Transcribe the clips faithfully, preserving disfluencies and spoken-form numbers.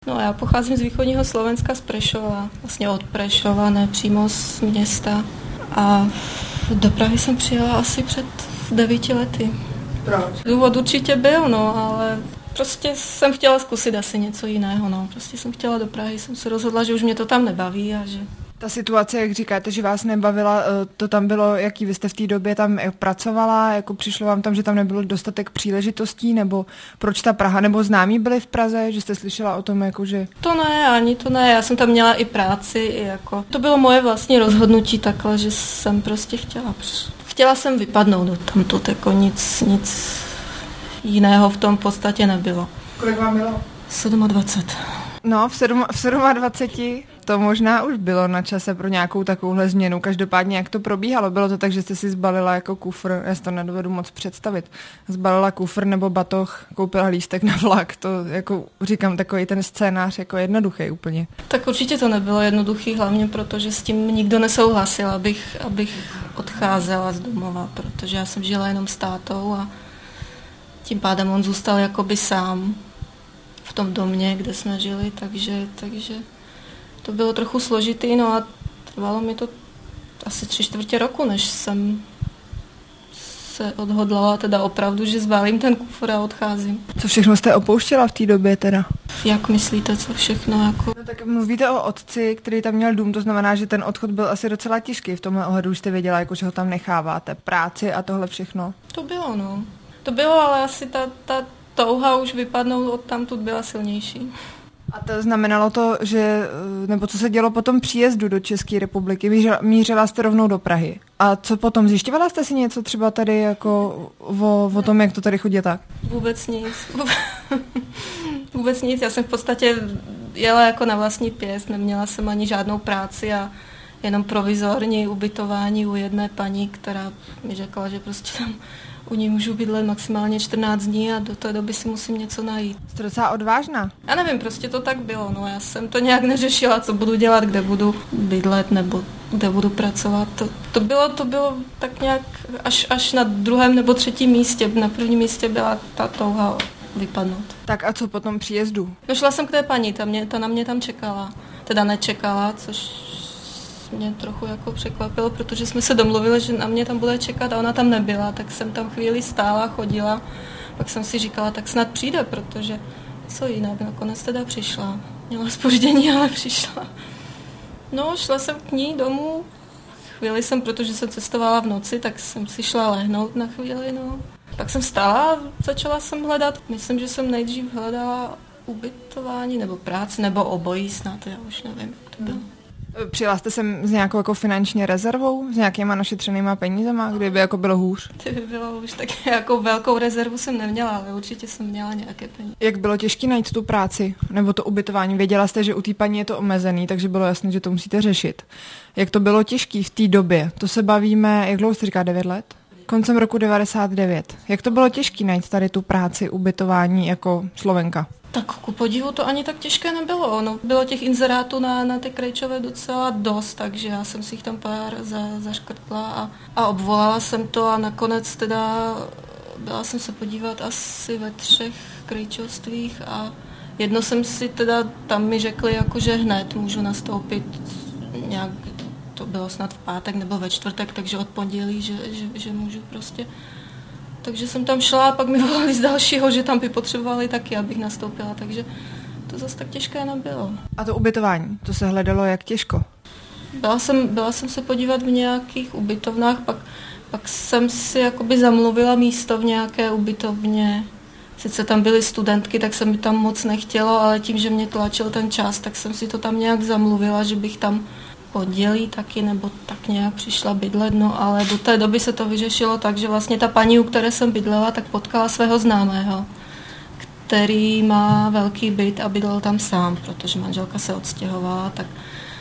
No já pocházím z východního Slovenska, z Prešova, vlastně od Prešova, ne přímo z města. A do Prahy jsem přijela asi před devíti lety. Proč? Důvod určitě byl, no, ale prostě jsem chtěla zkusit asi něco jiného, no. Prostě jsem chtěla do Prahy, jsem se rozhodla, že už mě to tam nebaví a že... Ta situace, jak říkáte, že vás nebavila, to tam bylo, jaký vy jste v té době tam pracovala, jako přišlo vám tam, že tam nebylo dostatek příležitostí, nebo proč ta Praha, nebo známí byli v Praze, že jste slyšela o tom, jako že... To ne, ani to ne, já jsem tam měla i práci, i jako... To bylo moje vlastní rozhodnutí takhle, že jsem prostě chtěla... Chtěla jsem vypadnout do tamtud, jako nic, nic jiného v tom v podstatě nebylo. Kolik vám bylo? dvacet sedm. No, v, sedm, v dvaceti sedmi to možná už bylo na čase pro nějakou takovouhle změnu. Každopádně, jak to probíhalo? Bylo to tak, že jste si zbalila jako kufr, já si to nedovedu moc představit, zbalila kufr nebo batoh, koupila lístek na vlak, to jako říkám, takový ten scénář jako jednoduchý úplně. Tak určitě to nebylo jednoduchý, hlavně protože s tím nikdo nesouhlasil, abych, abych odcházela z domova, protože já jsem žila jenom s tátou a tím pádem on zůstal jakoby sám v tom domě, kde jsme žili, takže, takže to bylo trochu složitý, no a trvalo mi to asi tři čtvrtě roku, než jsem se odhodlala teda opravdu, že zbalím ten kufr a odcházím. Co všechno jste opouštěla v té době teda? Jak myslíte, co všechno? Jako... No tak mluvíte o otci, který tam měl dům, to znamená, že ten odchod byl asi docela těžký. V tomhle ohledu už jste věděla, jako, že ho tam necháváte, práci a tohle všechno. To bylo, no. To bylo, ale asi ta, ta touha už vypadnout od tamtud byla silnější. A to znamenalo to, že, nebo co se dělo po tom příjezdu do České republiky? Mířila, mířila jste rovnou do Prahy. A co potom? Zjišťovala jste si něco třeba tady jako o, o tom, jak to tady chodí tak? Vůbec nic. Vůbec nic. Já jsem v podstatě jela jako na vlastní pěst, neměla jsem ani žádnou práci a jenom provizorní ubytování u jedné paní, která mi řekla, že prostě tam u ní můžu bydlet maximálně čtrnáct dní a do té doby si musím něco najít. Jste docela odvážná. Já nevím, prostě to tak bylo. No, já jsem to nějak neřešila, co budu dělat, kde budu bydlet nebo kde budu pracovat. To, to, bylo, to bylo tak nějak až, až na druhém nebo třetím místě. Na prvním místě byla ta touha vypadnout. Tak a co po tom příjezdu? No, šla jsem k té paní, ta, mě, ta na mě tam čekala. Teda nečekala, což mě trochu jako překvapilo, protože jsme se domluvili, že na mě tam bude čekat a ona tam nebyla, tak jsem tam chvíli stála, chodila, pak jsem si říkala, tak snad přijde, protože co jinak, nakonec teda přišla. Měla zpoždění, ale přišla. No, šla jsem k ní domů, chvíli jsem, protože jsem cestovala v noci, tak jsem si šla lehnout na chvíli, no. Pak jsem stála a začala jsem hledat, myslím, že jsem nejdřív hledala ubytování nebo práci, nebo obojí snad, já už nevím, jak to bylo. Přijela jste sem s nějakou jako finanční rezervou, s nějakýma našetřenýma penízema, kdyby jako bylo hůř? Kdyby bylo hůř, tak jako velkou rezervu jsem neměla, ale určitě jsem měla nějaké peníze. Jak bylo těžké najít tu práci nebo to ubytování? Věděla jste, že u té paní je to omezený, takže bylo jasné, že to musíte řešit. Jak to bylo těžké v té době? To se bavíme, jak dlouho jste říká, devět let? Koncem roku devadesát devět. Jak to bylo těžké najít tady tu práci, ubytování jako Slovenka? Tak ku podivu to ani tak těžké nebylo. No, bylo těch inzerátů na, na ty Krejčové docela dost, takže já jsem si jich tam pár za, zaškrtla a, a obvolala jsem to a nakonec teda byla jsem se podívat asi ve třech krejčovstvích a jedno jsem si teda, tam mi řekli, jako, že hned můžu nastoupit nějak, to bylo snad v pátek nebo ve čtvrtek, takže od pondělí, že, že, že můžu prostě. Takže jsem tam šla a pak mi volali z dalšího, že tam by potřebovali taky, abych nastoupila, takže to zase tak těžké nebylo. A to ubytování, to se hledalo jak těžko? Byla jsem, byla jsem se podívat v nějakých ubytovnách, pak, pak jsem si jakoby zamluvila místo v nějaké ubytovně. Sice tam byly studentky, tak se mi tam moc nechtělo, ale tím, že mě tlačil ten čas, tak jsem si to tam nějak zamluvila, že bych tam pondělí taky, nebo tak nějak přišla bydlet, no ale do té doby se to vyřešilo tak, že vlastně ta paní, u které jsem bydlela, tak potkala svého známého, který má velký byt a bydlel tam sám, protože manželka se odstěhovala, tak,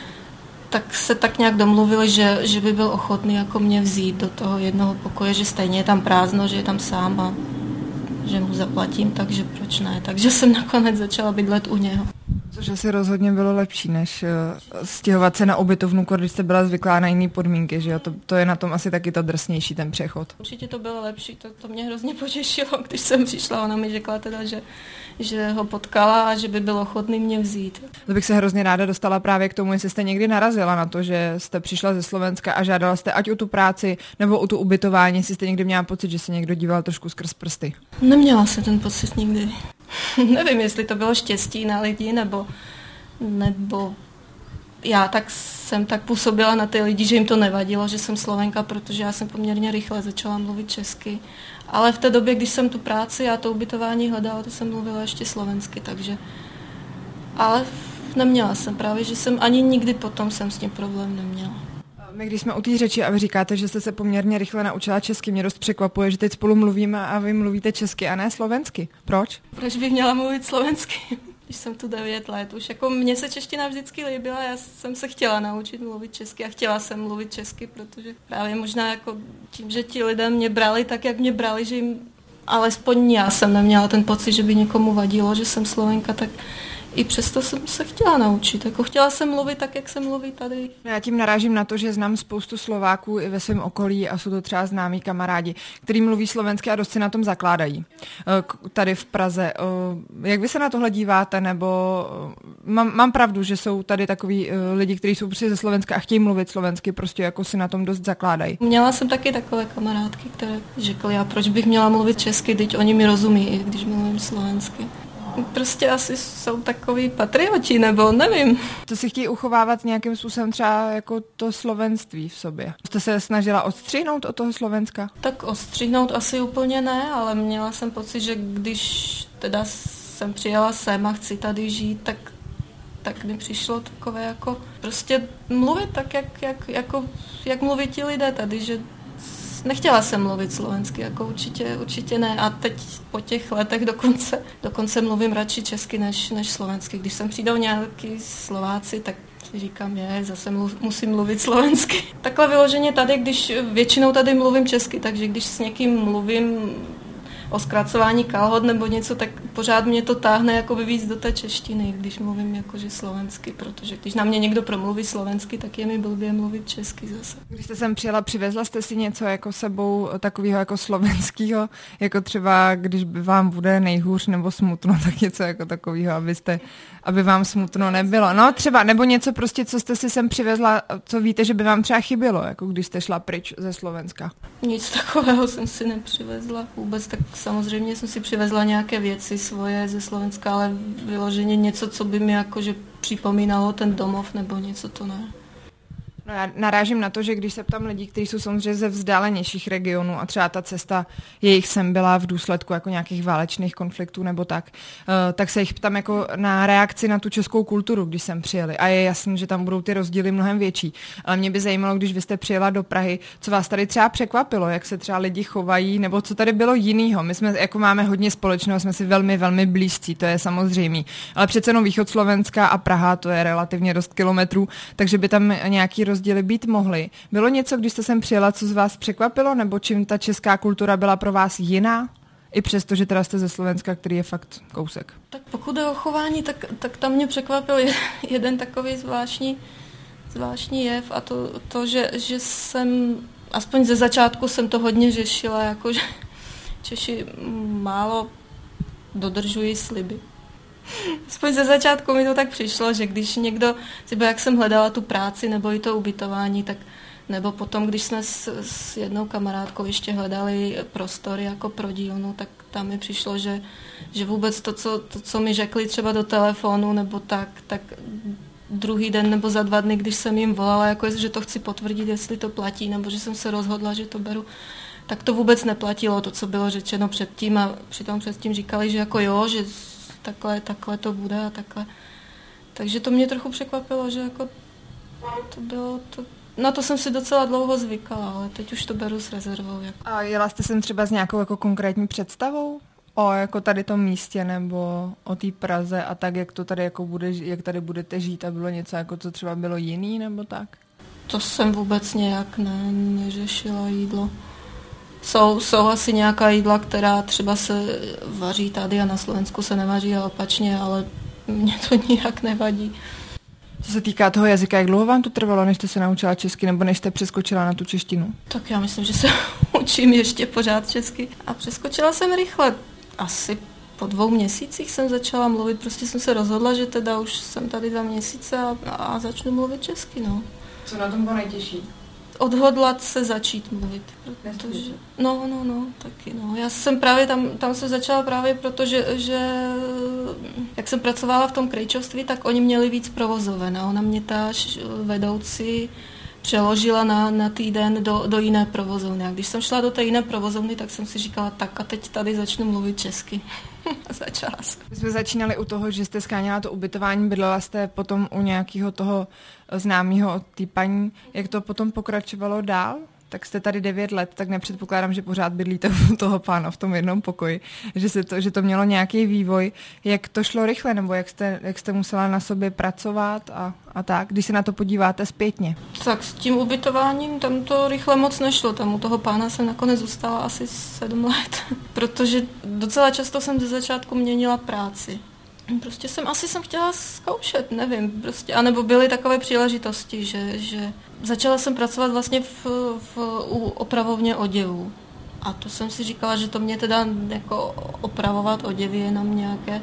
tak se tak nějak domluvili, že, že by byl ochotný jako mě vzít do toho jednoho pokoje, že stejně je tam prázdno, že je tam sám a že mu zaplatím, takže proč ne. Takže jsem nakonec začala bydlet u něho. Což asi rozhodně bylo lepší, než stěhovat se na ubytovnu, když jste byla zvyklá na jiné podmínky, že jo? To, to je na tom asi taky to drsnější, ten přechod. Určitě to bylo lepší, to, to mě hrozně potěšilo, když jsem přišla, ona mi řekla teda, že, že ho potkala a že by byl ochotný mě vzít. To bych se hrozně ráda dostala právě k tomu, jestli jste někdy narazila na to, že jste přišla ze Slovenska a žádala jste ať o tu práci nebo o tu ubytování, jestli jste někdy měla pocit, že se někdo díval trošku skrz prsty. Neměla se ten pocit nikdy. Nevím, jestli to bylo štěstí na lidi, nebo, nebo já tak jsem tak působila na ty lidi, že jim to nevadilo, že jsem Slovenka, protože já jsem poměrně rychle začala mluvit česky. Ale v té době, když jsem tu práci a to ubytování hledala, to jsem mluvila ještě slovensky, takže... Ale neměla jsem právě, že jsem ani nikdy potom jsem s tím problém neměla. My když jsme u té řeči a vy říkáte, že jste se poměrně rychle naučila česky, mě dost překvapuje, že teď spolu mluvíme a vy mluvíte česky a ne slovensky. Proč? Proč bych měla mluvit slovensky, když jsem tu devět let už? Jako mně se čeština vždycky líbila, já jsem se chtěla naučit mluvit česky a chtěla jsem mluvit česky, protože právě možná jako tím, že ti lidé mě brali tak, jak mě brali, že jim alespoň já jsem neměla ten pocit, že by někomu vadilo, že jsem Slovenka, tak i přesto jsem se chtěla naučit. Jako chtěla jsem mluvit tak, jak se mluví tady. Já tím narážím na to, že znám spoustu Slováků i ve svém okolí a jsou to třeba známí kamarádi, kteří mluví slovensky a dost si na tom zakládají. Tady v Praze. Jak vy se na tohle díváte? Nebo mám, mám pravdu, že jsou tady takový lidi, kteří jsou přišli ze Slovenska a chtějí mluvit slovensky, prostě jako si na tom dost zakládají. Měla jsem taky takové kamarádky, které řekly, a proč bych měla mluvit česky, teď oni mi rozumí, i když mluvím slovensky. Prostě asi jsou takový patrioti, nebo nevím. To si chtějí uchovávat nějakým způsobem třeba jako to slovenství v sobě. Jste se snažila odstřihnout od toho Slovenska? Tak odstřihnout asi úplně ne, ale měla jsem pocit, že když teda jsem přijela sem a chci tady žít, tak, tak mi přišlo takové jako prostě mluvit tak, jak, jak, jako, jak mluví ti lidé tady, že nechtěla jsem mluvit slovensky, jako určitě, určitě ne. A teď po těch letech dokonce, dokonce mluvím radši česky než, než slovensky. Když sem přijdou nějaký Slováci, tak si říkám, je, zase mluv, musím mluvit slovensky. Takhle vyloženě tady, když většinou tady mluvím česky, takže když s někým mluvím o zkracování kalhot nebo něco, tak pořád mě to táhne jakoby víc do té češtiny, když mluvím jakože slovensky, protože když na mě někdo promluví slovensky, tak je mi blbě mluvit česky zase. Když jste sem přijela, přivezla jste si něco jako sebou takového jako slovenského, jako třeba když by vám bude nejhůř nebo smutno, tak něco jako takového, abyste, aby vám smutno nebylo. No třeba, nebo něco prostě, co jste si sem přivezla, co víte, že by vám třeba chybělo, jako když jste šla pryč ze Slovenska. Nic takového jsem si nepřivezla vůbec, tak samozřejmě jsem si přivezla nějaké věci svoje ze Slovenska, ale vyloženě něco, co by mi jakože připomínalo ten domov nebo něco, to ne. No já narážím na to, že když se ptám lidí, kteří jsou samozřejmě ze vzdálenějších regionů a třeba ta cesta jejich sem byla v důsledku jako nějakých válečných konfliktů nebo tak, tak se jich ptám jako na reakci na tu českou kulturu, když sem přijeli. A je jasný, že tam budou ty rozdíly mnohem větší. Ale mě by zajímalo, když vy jste přijela do Prahy, co vás tady třeba překvapilo, jak se třeba lidi chovají, nebo co tady bylo jinýho. My jsme jako máme hodně společného, jsme si velmi, velmi blízcí, to je samozřejmé. Ale přece jenom východ Slovenska a Praha, to je relativně dost kilometrů, takže by tam nějaký rozdíly být mohly. Bylo něco, když jste sem přijela, co z vás překvapilo, nebo čím ta česká kultura byla pro vás jiná? I přesto, že teda jste ze Slovenska, který je fakt kousek. Tak pokud je o chování, tak, tak tam mě překvapil jeden takový zvláštní, zvláštní jev a to, to že, že jsem, aspoň ze začátku jsem to hodně řešila, jako že Češi málo dodržují sliby. Aspoň ze začátku mi to tak přišlo, že když někdo, třeba jak jsem hledala tu práci nebo i to ubytování, tak nebo potom, když jsme s, s jednou kamarádkou ještě hledali prostory jako pro dílnu, tak tam mi přišlo, že, že vůbec to co, to, co mi řekli třeba do telefonu nebo tak, tak druhý den nebo za dva dny, když jsem jim volala, jako že to chci potvrdit, jestli to platí, nebo že jsem se rozhodla, že to beru, tak to vůbec neplatilo, to, co bylo řečeno předtím a přitom předtím říkali, že jako jo, že takhle, takhle to bude a takhle. Takže to mě trochu překvapilo, že jako to bylo to. Na to jsem si docela dlouho zvykala, ale teď už to beru s rezervou. Jako. A jela jste sem třeba s nějakou jako konkrétní představou o jako tady tom místě nebo o té Praze a tak, jak to tady jako bude, jak tady budete žít a bylo něco jako co třeba bylo jiný nebo tak? To jsem vůbec nějak ne, neřešila jídlo. Jsou, jsou asi nějaká jídla, která třeba se vaří tady a na Slovensku se nevaří a opačně, ale mě to nijak nevadí. Co se týká toho jazyka, jak dlouho vám to trvalo, než jste se naučila česky, nebo než jste přeskočila na tu češtinu? Tak já myslím, že se učím ještě pořád česky. A přeskočila jsem rychle. Asi po dvou měsících jsem začala mluvit, prostě jsem se rozhodla, že teda už jsem tady dva měsíce a, a začnu mluvit česky, no. Co na tom bylo nejtěžší? Odhodlat se začít mluvit, protože, no, no, no, taky, no. Já jsem právě tam, tam jsem začala právě proto, že, že jak jsem pracovala v tom krejčovství, tak oni měli víc provozoven a ona mě ta vedoucí přeložila na, na týden do, do jiné provozovny. A když jsem šla do té jiné provozovny, tak jsem si říkala, tak a teď tady začnu mluvit česky. A začala jsem. My jsme začínali u toho, že jste skáněla to ubytování, bydlela jste potom u nějakého toho známého od té paní. Jak to potom pokračovalo dál? Tak jste tady devět let, tak nepředpokládám, že pořád bydlíte u toho pána v tom jednom pokoji, že, se to, že to mělo nějaký vývoj. Jak to šlo rychle, nebo jak jste, jak jste musela na sobě pracovat a, a tak, když se na to podíváte zpětně? Tak s tím ubytováním tam to rychle moc nešlo. Tam u toho pána jsem nakonec zůstala asi sedm let, protože docela často jsem ze začátku měnila práci. Prostě jsem, asi jsem chtěla zkoušet, nevím, prostě, anebo byly takové příležitosti, že, že začala jsem pracovat vlastně v, v, u opravovně oděvů. A to jsem si říkala, že to mě teda jako opravovat oděvy jenom nějaké,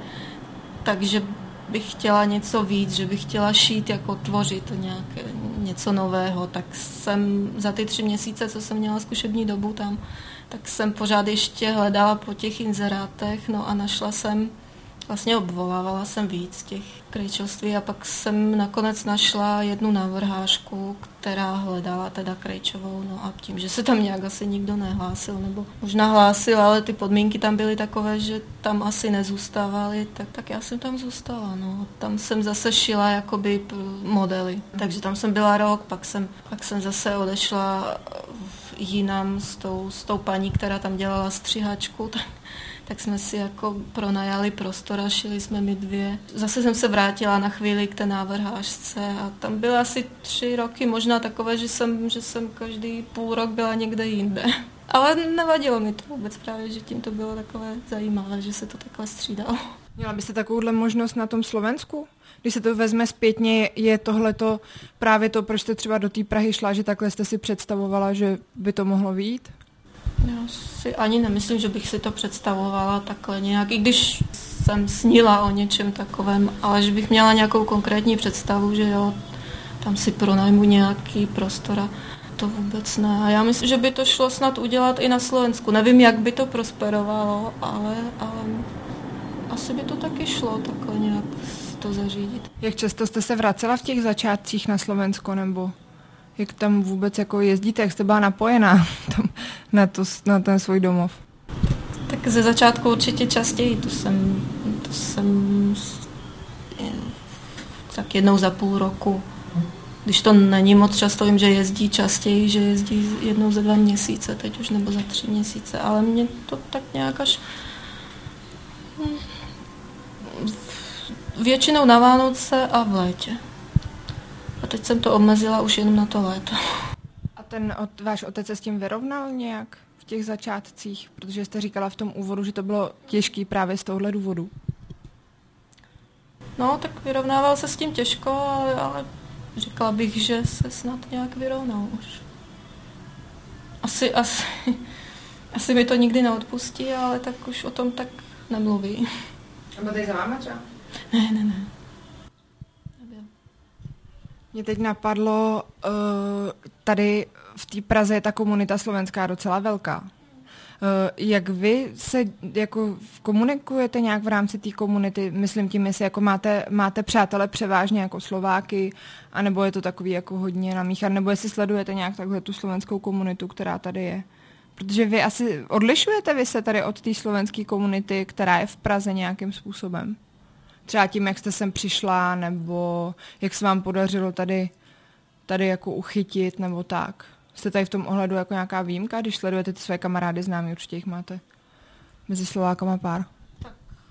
takže bych chtěla něco víc, že bych chtěla šít, jako tvořit nějaké, něco nového. Tak jsem za ty tři měsíce, co jsem měla zkušební dobu tam, tak jsem pořád ještě hledala po těch inzerátech, no a našla jsem, vlastně obvolávala jsem víc těch krejčovství a pak jsem nakonec našla jednu návrhářku, která hledala teda krejčovou, no a tím, že se tam nějak asi nikdo nehlásil, nebo možná hlásil, ale ty podmínky tam byly takové, že tam asi nezůstávali, tak, tak já jsem tam zůstala, no. Tam jsem zase šila jakoby modely, takže tam jsem byla rok, pak jsem, pak jsem zase odešla jinam s tou, s tou paní, která tam dělala střihačku, tak tak jsme si jako pronajali prostor a šili jsme my dvě. Zase jsem se vrátila na chvíli k té návrhářce a tam byly asi tři roky možná takové, že jsem, že jsem každý půl rok byla někde jinde. Ale nevadilo mi to vůbec právě, že tím to bylo takové zajímavé, že se to takhle střídalo. Měla byste takovouhle možnost na tom Slovensku? Když se to vezme zpětně, je tohleto právě to, proč jste třeba do té Prahy šla, že takhle jste si představovala, že by to mohlo vyjít? Já si ani nemyslím, že bych si to představovala takhle nějak, i když jsem snila o něčem takovém, ale že bych měla nějakou konkrétní představu, že jo, tam si pronajmu nějaký prostor a to vůbec ne. A já myslím, že by to šlo snad udělat i na Slovensku. Nevím, jak by to prosperovalo, ale, ale asi by to taky šlo takhle nějak to zařídit. Jak často jste se vracela v těch začátcích na Slovensko, nebo jak tam vůbec jako jezdíte, jak jste byla napojená tam, na, to, na ten svůj domov? Tak ze začátku určitě častěji, to jsem, to jsem tak jednou za půl roku. Když to není moc často, vím, že jezdí častěji, že jezdí jednou za dva měsíce, teď už nebo za tři měsíce, ale mě to tak nějak až většinou na Vánoce a v létě. A teď jsem to omezila už jenom na to léto. A ten od, váš otec se s tím vyrovnal nějak v těch začátcích? Protože jste říkala v tom úvodu, že to bylo těžké právě z tohohle důvodu. No, tak vyrovnával se s tím těžko, ale, ale řekla bych, že se snad nějak vyrovnal už. Asi, asi, asi mi to nikdy neodpustí, ale tak už o tom tak nemluví. A byl tady za váma třeba? Ne, ne, ne. Mě teď napadlo, uh, tady v té Praze je ta komunita slovenská docela velká. Uh, jak vy se jako komunikujete nějak v rámci té komunity? Myslím tím, jestli jako máte, máte přátele převážně jako Slováky, anebo je to takový jako hodně namíchat, nebo jestli sledujete nějak takhle tu slovenskou komunitu, která tady je? Protože vy asi odlišujete vy se tady od té slovenské komunity, která je v Praze nějakým způsobem? Třeba tím, jak jste sem přišla, nebo jak se vám podařilo tady, tady jako uchytit, nebo tak. Jste tady v tom ohledu jako nějaká výjimka, když sledujete ty své kamarády známí, určitě jich máte mezi Slovákama pár. Tak.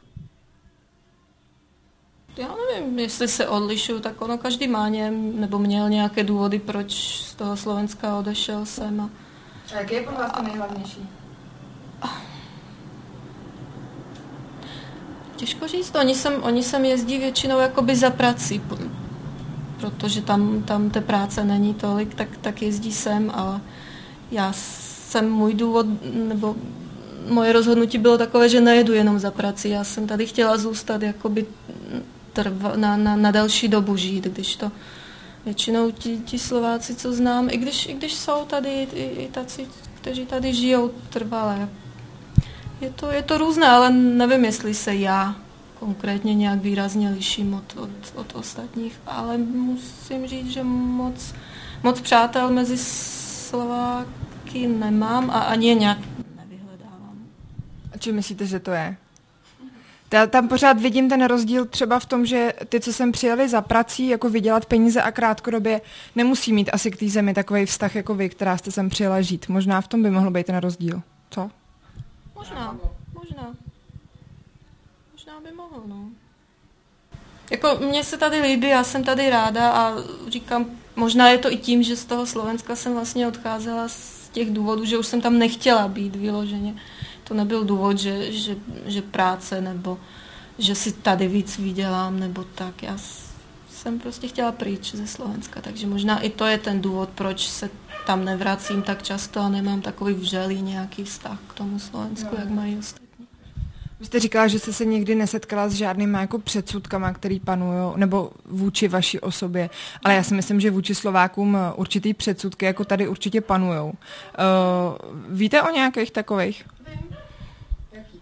Já nevím, jestli se odlišuju, tak ono každý má něm, nebo měl nějaké důvody, proč z toho Slovenska odešel sem. A, a jaký je pro vás to nejhlavnější? Těžko říct, oni sem, oni sem jezdí většinou jakoby za prací, protože tam, tam té práce není tolik, tak, tak jezdí sem, ale já jsem, můj důvod, nebo moje rozhodnutí bylo takové, že nejedu jenom za prací, já jsem tady chtěla zůstat jakoby trva, na, na, na delší dobu žít, když to většinou ti, ti Slováci, co znám, i když, i když jsou tady i, i taci, kteří tady žijou trvale. Je to, je to různé, ale nevím, jestli se já konkrétně nějak výrazně liším od, od, od ostatních, ale musím říct, že moc, moc přátel mezi Slováky nemám a ani je nějak nevyhledávám. A čím myslíte, že to je? Já tam pořád vidím ten rozdíl třeba v tom, že ty, co sem přijeli za prací, jako vydělat peníze a krátkodobě, nemusí mít asi k té zemi takový vztah jako vy, která jste sem přijela žít. Možná v tom by mohl být ten rozdíl. Co? Možná, možná. Možná by mohl, no. Jako mně se tady líbí, já jsem tady ráda a říkám, možná je to i tím, že z toho Slovenska jsem vlastně odcházela z těch důvodů, že už jsem tam nechtěla být vyloženě. To nebyl důvod, že, že, že práce nebo že si tady víc vydělám nebo tak. Já jsem prostě chtěla pryč ze Slovenska, takže možná i to je ten důvod, proč se tam nevracím tak často a nemám takový vřelý nějaký vztah k tomu Slovensku, no, jak mají ostatní. Vy jste říkala, že jste se nikdy nesetkala s žádnýma jako předsudkama, který panují, nebo vůči vaší osobě, ale já si myslím, že vůči Slovákům určitý předsudky jako tady určitě panujou. Uh, víte o nějakých takových? Vím. Jaký?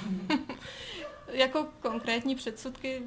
Jako konkrétní předsudky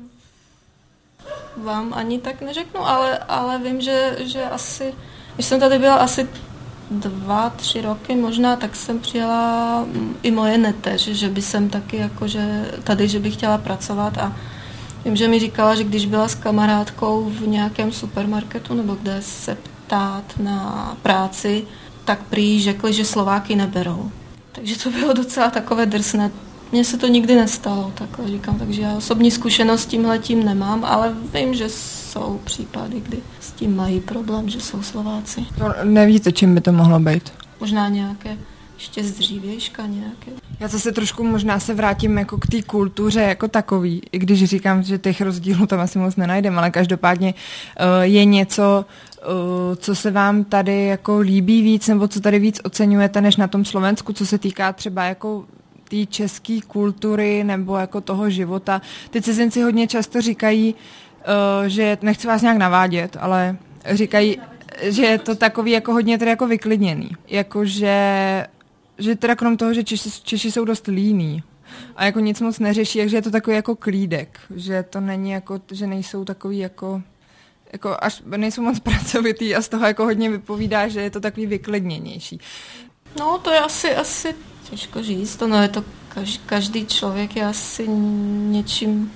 vám ani tak neřeknu, ale, ale vím, že, že asi, když jsem tady byla asi dva, tři roky možná, tak jsem přijela i moje neteř, že by jsem taky jako, že tady, že bych chtěla pracovat a vím, že mi říkala, že když byla s kamarádkou v nějakém supermarketu nebo kde se ptát na práci, tak prý řekli, že Slováky neberou. Takže to bylo docela takové drsné. Mně se to nikdy nestalo, takhle říkám, takže já osobní zkušenost s tímhletím nemám, ale vím, že jsou případy, kdy s tím mají problém, že jsou Slováci. To nevíte, čím by to mohlo být? Možná nějaké ještě z dřívějška nějaké. Já zase trošku možná se vrátím jako k té kultuře jako takový, i když říkám, že těch rozdílů tam asi moc nenajdeme, ale každopádně uh, je něco, uh, co se vám tady jako líbí víc, nebo co tady víc oceňujete než na tom Slovensku, co se týká třeba jako té české kultury nebo jako toho života. Ty cizinci hodně často říkají, uh, že nechci vás nějak navádět, ale říkají, že je to takový jako hodně tedy jako vyklidněný. Jakože že teda krom toho, že Češi, Češi jsou dost líní a jako nic moc neřeší, takže je to takový jako klídek, že to není jako, že nejsou takový jako, jako až nejsou moc pracovitý a z toho jako hodně vypovídá, že je to takový vyklidněnější. No to je asi, asi těžko říct, to no je to, každý, každý člověk je asi něčím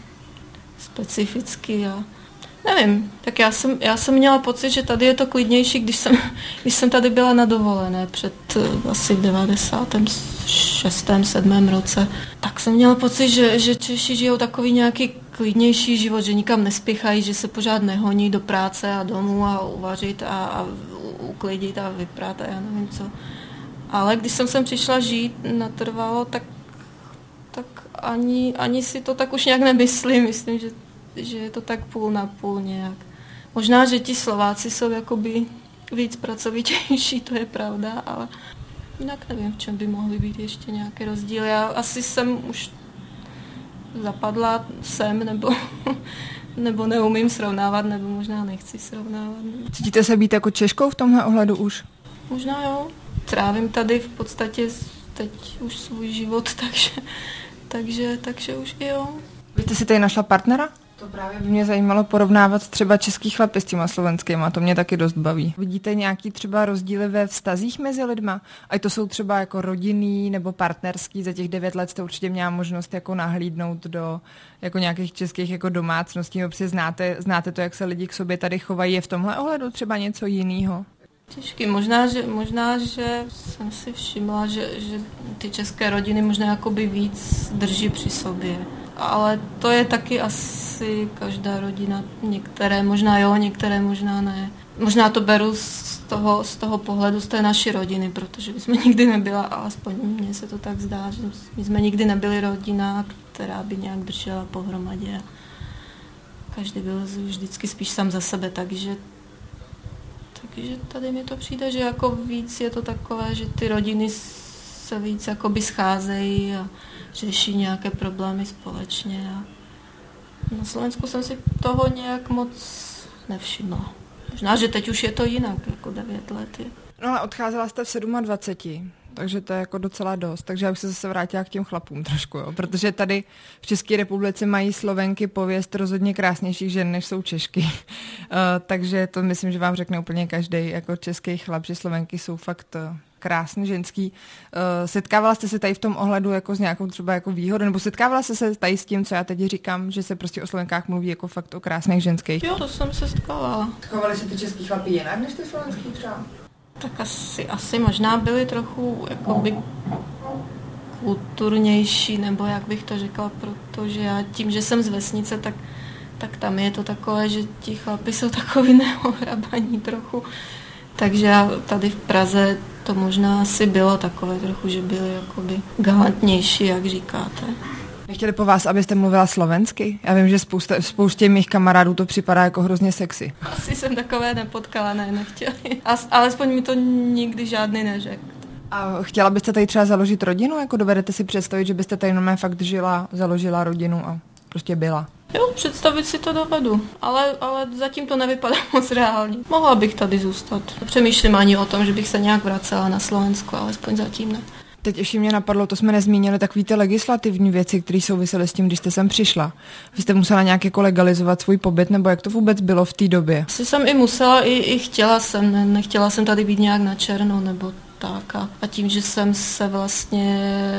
specifický a nevím, tak já jsem, já jsem měla pocit, že tady je to klidnější, když jsem, když jsem tady byla na dovolené před uh, asi v devadesátém šestém sedmém roce. Tak jsem měla pocit, že, že Češi žijou takový nějaký klidnější život, že nikam nespěchají, že se pořád nehoní do práce a domů a uvařit a, a uklidit a vyprát a já nevím co. Ale když jsem sem přišla žít natrvalo, tak, tak ani, ani si to tak už nějak nemyslím. Myslím, že že je to tak půl na půl nějak. Možná, že ti Slováci jsou jakoby víc pracovitější, to je pravda, ale jinak nevím, v čem by mohly být ještě nějaké rozdíly. Já asi jsem už zapadla sem, nebo, nebo neumím srovnávat, nebo možná nechci srovnávat. Cítíte se být jako Češkou v tomhle ohledu už? Možná jo. Trávím tady v podstatě teď už svůj život, takže, takže, takže už jo. Vy jste si tady našla partnera? To právě by mě zajímalo porovnávat třeba český chlapy s těma slovenskýma, to mě taky dost baví. Vidíte nějaký třeba rozdíly ve vztazích mezi lidma? Ať to jsou třeba jako rodinný nebo partnerský, za těch devět let jste určitě měla možnost jako nahlídnout do jako nějakých českých jako domácností, nebo prostě znáte, znáte to, jak se lidi k sobě tady chovají. Je v tomhle ohledu třeba něco jiného? Těžký. Možná, že, možná, že jsem si všimla, že, že ty české rodiny možná jakoby víc drží při sobě. ale to je taky asi každá rodina. Některé možná jo, některé možná ne. Možná to beru z toho, z toho pohledu z té naší rodiny, protože my jsme nikdy nebyla, alespoň mně se to tak zdá, že my jsme nikdy nebyli rodina, která by nějak držela pohromadě. Každý byl vždycky spíš sám za sebe, takže, takže tady mi to přijde, že jako víc je to takové, že ty rodiny se víc jakoby scházejí a řeší nějaké problémy společně. A na Slovensku jsem si toho nějak moc nevšimla. Možná, že teď už je to jinak, jako devět let je. No ale odcházela jste v dvaceti sedmi, takže to je jako docela dost. Takže já bych se zase vrátila k těm chlapům trošku, jo. Protože tady v České republice mají Slovenky pověst rozhodně krásnějších žen, než jsou Češky. uh, takže to myslím, že vám řekne úplně každý jako český chlap, že Slovenky jsou fakt uh, krásný ženský. Uh, setkávala jste se tady v tom ohledu jako s nějakou třeba jako výhodou, nebo setkávala jste se tady s tím, co já teď říkám, že se prostě o Slovenkách mluví jako fakt o krásných ženských? Jo, to jsem se setkávala. Chovali se ty český chlapi jinak než ty slovenský třeba? Tak asi, asi možná byli trochu jakoby kulturnější, nebo jak bych to řekla, protože já tím, že jsem z vesnice, tak, tak tam je to takové, že ti chlapi jsou takový neohrabaní trochu. Takže já tady v Praze to možná asi bylo takové trochu, že byli jakoby galantnější, jak říkáte. Nechtěli po vás, abyste mluvila slovensky? Já vím, že spousta, spoustě mých kamarádů to připadá jako hrozně sexy. Asi jsem takové nepotkala, ne, nechtěli. As, alespoň mi to nikdy žádný neřekl. A chtěla byste tady třeba založit rodinu? Jako dovedete si představit, že byste tady normálně fakt žila, založila rodinu a prostě byla? Jo, představit si to dovedu, ale, ale zatím to nevypadá moc reálně. Mohla bych tady zůstat. Přemýšlím ani o tom, že bych se nějak vracela na Slovensko, alespoň zatím ne. Teď ještě mě napadlo, to jsme nezmínili, takový ty legislativní věci, které souvisely s tím, když jste sem přišla. Vy jste musela nějak jako legalizovat svůj pobyt, nebo jak to vůbec bylo v té době? Asi jsem i musela, i, i chtěla jsem, ne, nechtěla jsem tady být nějak na černo, nebo tak. A, a tím, že jsem se vlastně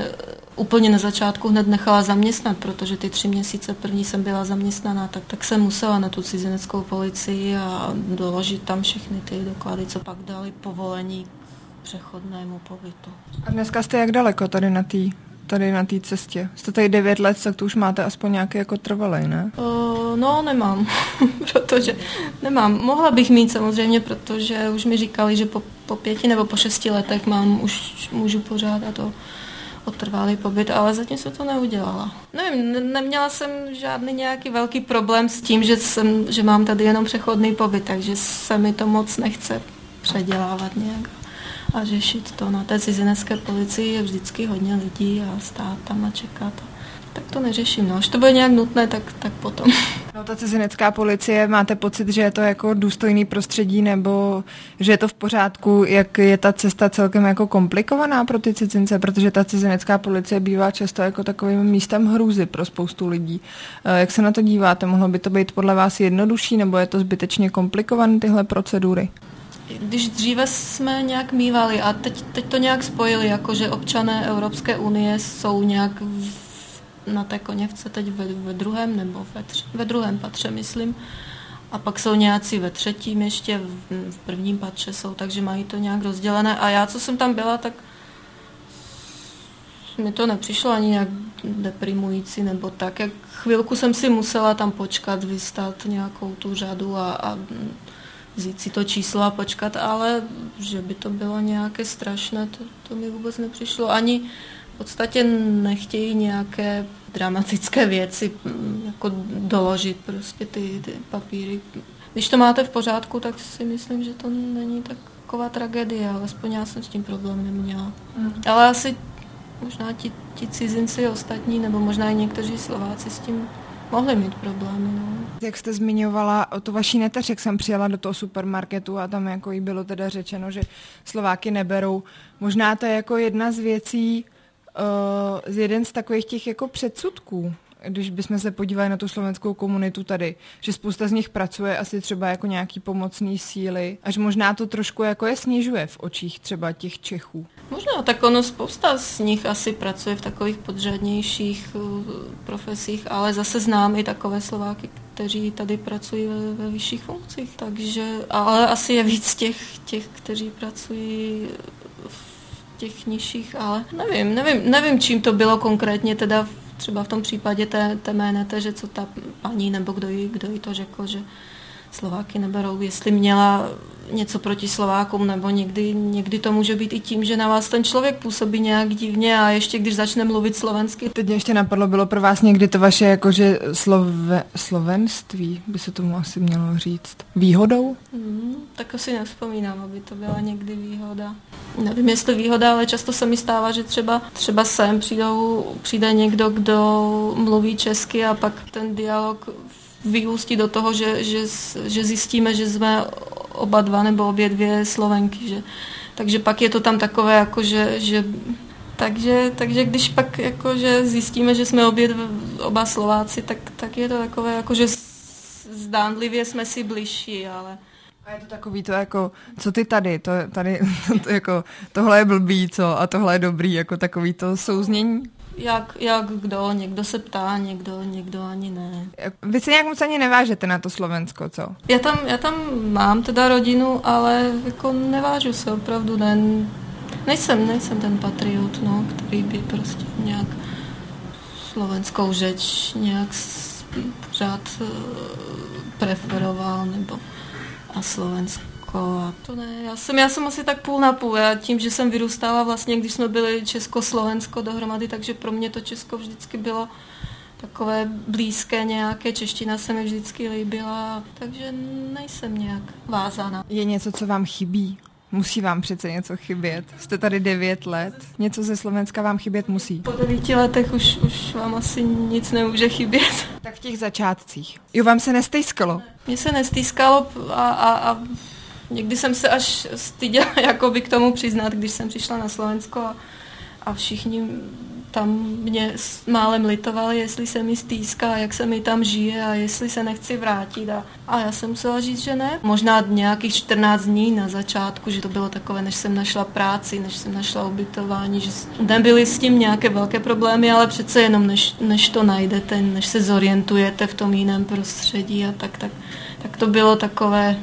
úplně na začátku hned nechala zaměstnat, protože ty tři měsíce první jsem byla zaměstnaná, tak, tak jsem musela na tu cizineckou policii a doložit tam všechny ty doklady, co pak dali povolení přechodnému pobytu. A dneska jste jak daleko tady na té tady na té cestě? Jste tady devět let, tak to už máte aspoň nějaký jako trvalej, ne? Uh, no, nemám, protože nemám. Mohla bych mít samozřejmě, protože už mi říkali, že po, po pěti nebo po šesti letech mám, už můžu pořádat o, o trvalý pobyt, ale zatím se to neudělala. Nevím, ne, neměla jsem žádný nějaký velký problém s tím, že, jsem, že mám tady jenom přechodný pobyt, takže se mi to moc nechce předělávat nějak a řešit to. Na té cizinecké policii je vždycky hodně lidí a stát tam a čekat. Tak to neřeším. No. Až to bude nějak nutné, tak, tak potom. No, ta cizinecká policie, máte pocit, že je to jako důstojný prostředí, nebo že je to v pořádku, jak je ta cesta celkem jako komplikovaná pro ty cizince, protože ta cizinecká policie bývá často jako takovým místem hrůzy pro spoustu lidí. Jak se na to díváte? Mohlo by to být podle vás jednodušší, nebo je to zbytečně komplikované tyhle procedury? Když dříve jsme nějak mívali a teď, teď to nějak spojili, jakože občané Evropské unie jsou nějak v, na té koněvce teď ve, ve druhém nebo ve, tři, ve druhém patře, myslím. A pak jsou nějací ve třetím ještě, v, v prvním patře jsou, takže mají to nějak rozdělené. A já, co jsem tam byla, tak mi to nepřišlo ani nějak deprimující nebo tak. Jak chvilku jsem si musela tam počkat, vystát nějakou tu řadu a, a vzít si to číslo a počkat, ale že by to bylo nějaké strašné, to, to mi vůbec nepřišlo. Ani v podstatě nechtějí nějaké dramatické věci jako doložit prostě ty, ty papíry. Když to máte v pořádku, tak si myslím, že to není taková tragédie, alespoň já jsem s tím problém neměla. Mm. Ale asi možná ti, ti cizinci ostatní, nebo možná i někteří Slováci s tím mohli mít problémy. No. Jak jste zmiňovala o tu vaší neteř, jak jsem přijela do toho supermarketu a tam jako jí bylo teda řečeno, že Slováky neberou. Možná to je jako jedna z věcí, uh, z jeden z takových těch jako předsudků, když bychom se podívali na tu slovenskou komunitu tady, že spousta z nich pracuje asi třeba jako nějaký pomocný síly, až možná to trošku jako je snižuje v očích třeba těch Čechů. Možná, tak ono spousta z nich asi pracuje v takových podřadnějších uh, profesích, ale zase znám i takové Slováky, kteří tady pracují ve, ve vyšších funkcích, takže, ale asi je víc těch, těch, kteří pracují v těch nižších, ale nevím, nevím, nevím, čím to bylo konkrétně teda v třeba v tom případě té, té mé nete, že co ta paní nebo kdo jí, kdo jí to řekl, že Slováky neberou, jestli měla něco proti Slovákům, nebo někdy, někdy to může být i tím, že na vás ten člověk působí nějak divně a ještě když začne mluvit slovensky. Teď mě ještě napadlo, bylo pro vás někdy to vaše jakože slove, slovenství, by se tomu asi mělo říct, výhodou? Hmm, tak asi nevzpomínám, aby to byla někdy výhoda. Nevím, jestli výhoda, ale často se mi stává, že třeba, třeba sem přijdou, přijde někdo, kdo mluví česky a pak ten dialog vyústí do toho, že, že, že zjistíme, že jsme oba dva nebo obě dvě Slovenky. Že, takže pak je to tam takové, jako že, že takže, takže když pak jako, že zjistíme, že jsme obě dvě, oba Slováci, tak, tak je to takové, jako, že zdánlivě jsme si bližší, ale... A je to takový to jako, co ty tady, to, tady to, jako, tohle je blbý, co, a tohle je dobrý, jako takový to souznění? Jak, jak kdo, někdo se ptá, někdo, někdo ani ne. Vy se nějak moc ani nevážete na to Slovensko, co? Já tam, já tam mám teda rodinu, ale jako nevážu se opravdu, ne, nejsem, nejsem ten patriot, no, který by prostě nějak slovenskou řeč nějak pořád preferoval, nebo a Slovensko. A to ne, já jsem, já jsem asi tak půl na půl. Já tím, že jsem vyrůstala vlastně, když jsme byli Česko-Slovensko dohromady, takže pro mě to Česko vždycky bylo takové blízké nějaké, čeština se mi vždycky líbila, takže nejsem nějak vázaná. Je něco, co vám chybí? Musí vám přece něco chybět. Jste tady devět let. Něco ze Slovenska vám chybět musí. Po devíti letech už, už vám asi nic nemůže chybět. Tak v těch začátcích. Jo, vám se nestýskalo? Mně se nestýskalo a, a, a někdy jsem se až styděla jakoby k tomu přiznat, když jsem přišla na Slovensko a, a všichni tam mě málem litovali, jestli se mi stýská, jak se mi tam žije a jestli se nechci vrátit. A, a já jsem musela říct, že ne. Možná nějakých čtrnáct dní na začátku, že to bylo takové, než jsem našla práci, než jsem našla ubytování, že nebyly s tím nějaké velké problémy, ale přece jenom než, než to najdete, než se zorientujete v tom jiném prostředí a tak, tak, tak to bylo takové,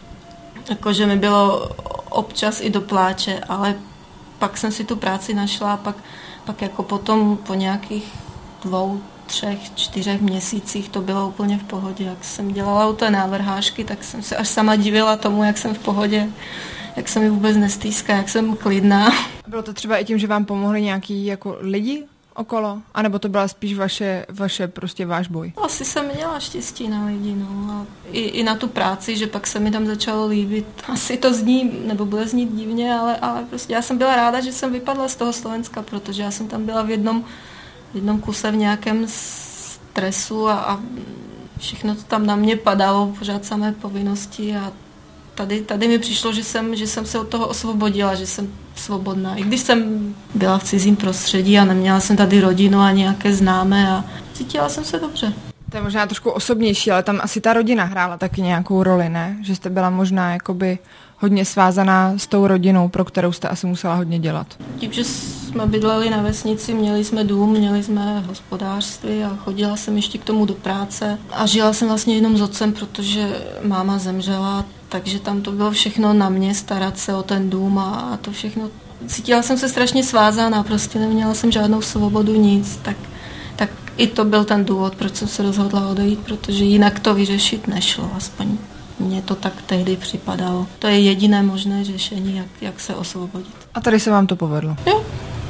jakože mi bylo občas i do pláče, ale pak jsem si tu práci našla a pak Pak jako potom po nějakých dvou, třech, čtyřech měsících to bylo úplně v pohodě. Jak jsem dělala u té návrhášky, tak jsem se až sama divila tomu, jak jsem v pohodě, jak se mi vůbec nestýská, jak jsem klidná. Bylo to třeba i tím, že vám pomohli nějaký jako lidi okolo? A nebo to byla spíš vaše, vaše prostě váš boj? Asi jsem měla štěstí na lidi, no. A i, i na tu práci, že pak se mi tam začalo líbit. Asi to zní, nebo bude znít divně, ale, ale prostě já jsem byla ráda, že jsem vypadla z toho Slovenska, protože já jsem tam byla v jednom, v jednom kuse v nějakém stresu a, a všechno to tam na mě padalo, pořád samé povinnosti a Tady, tady mi přišlo, že jsem, že jsem se od toho osvobodila, že jsem svobodná. I když jsem byla v cizím prostředí a neměla jsem tady rodinu a nějaké známé a cítila jsem se dobře. To je možná trošku osobnější, ale tam asi ta rodina hrála taky nějakou roli, ne? Že jste byla možná jakoby hodně svázaná s tou rodinou, pro kterou jste asi musela hodně dělat. Tím, že jsme bydleli na vesnici, měli jsme dům, měli jsme hospodářství a chodila jsem ještě k tomu do práce a žila jsem vlastně jenom s otcem, protože máma zemřela, takže tam to bylo všechno na mě, starat se o ten dům a to všechno. Cítila jsem se strašně svázaná, prostě neměla jsem žádnou svobodu, nic, tak, tak i to byl ten důvod, proč jsem se rozhodla odejít, protože jinak to vyřešit nešlo, aspoň mně to tak tehdy připadalo. To je jediné možné řešení, jak, jak se osvobodit. A tady se vám to povedlo? Jo,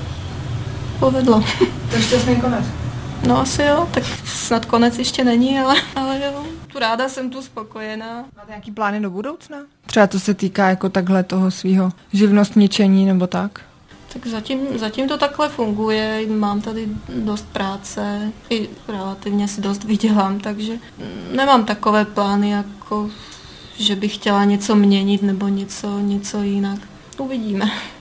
povedlo. To je šťastný konec. No asi jo, tak snad konec ještě není, ale, ale jo, tu ráda jsem tu spokojená. Máte nějaký plány do budoucna? Třeba to se týká jako takhle toho svého živnostničení nebo tak? Tak zatím, zatím to takhle funguje, mám tady dost práce, i relativně si dost vydělám, takže nemám takové plány, jako že bych chtěla něco měnit nebo něco, něco jinak. Uvidíme.